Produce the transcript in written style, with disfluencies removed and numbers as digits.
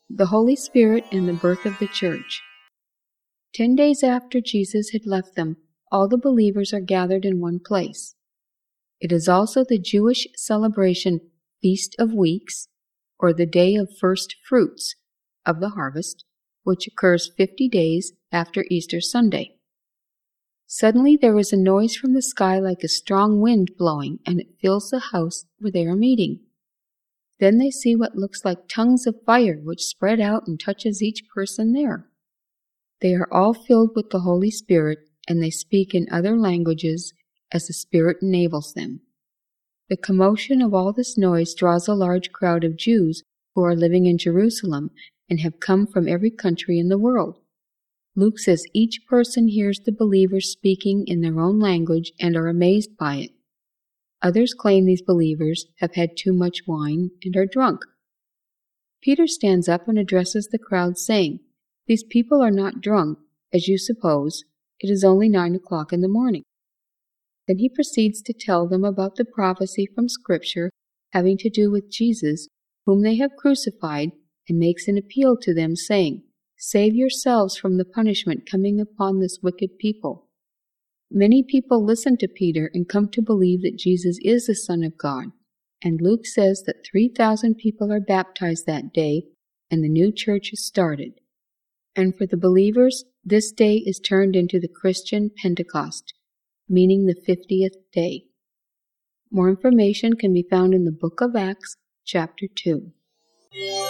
The Holy Spirit and the birth of the Church. 10 days after Jesus had left them, all the believers are gathered in one place. It is also the Jewish celebration Feast of Weeks, or the Day of First Fruits of the Harvest, which occurs 50 days after Easter Sunday. Suddenly there is a noise from the sky like a strong wind blowing, and it fills the house where they are meeting. Then they see what looks like tongues of fire, which spread out and touches each person there. They are all filled with the Holy Spirit, and they speak in other languages as the Spirit enables them. The commotion of all this noise draws a large crowd of Jews who are living in Jerusalem and have come from every country in the world. Luke says each person hears the believers speaking in their own language and are amazed by it. Others claim these believers have had too much wine and are drunk. Peter stands up and addresses the crowd, saying, "These people are not drunk, as you suppose. It is only 9 o'clock in the morning." Then he proceeds to tell them about the prophecy from Scripture having to do with Jesus, whom they have crucified, and makes an appeal to them, saying, "Save yourselves from the punishment coming upon this wicked people." Many people listen to Peter and come to believe that Jesus is the Son of God, and Luke says that 3,000 people are baptized that day, and the new church is started. And for the believers, this day is turned into the Christian Pentecost, meaning the 50th day. More information can be found in the book of Acts, chapter 2.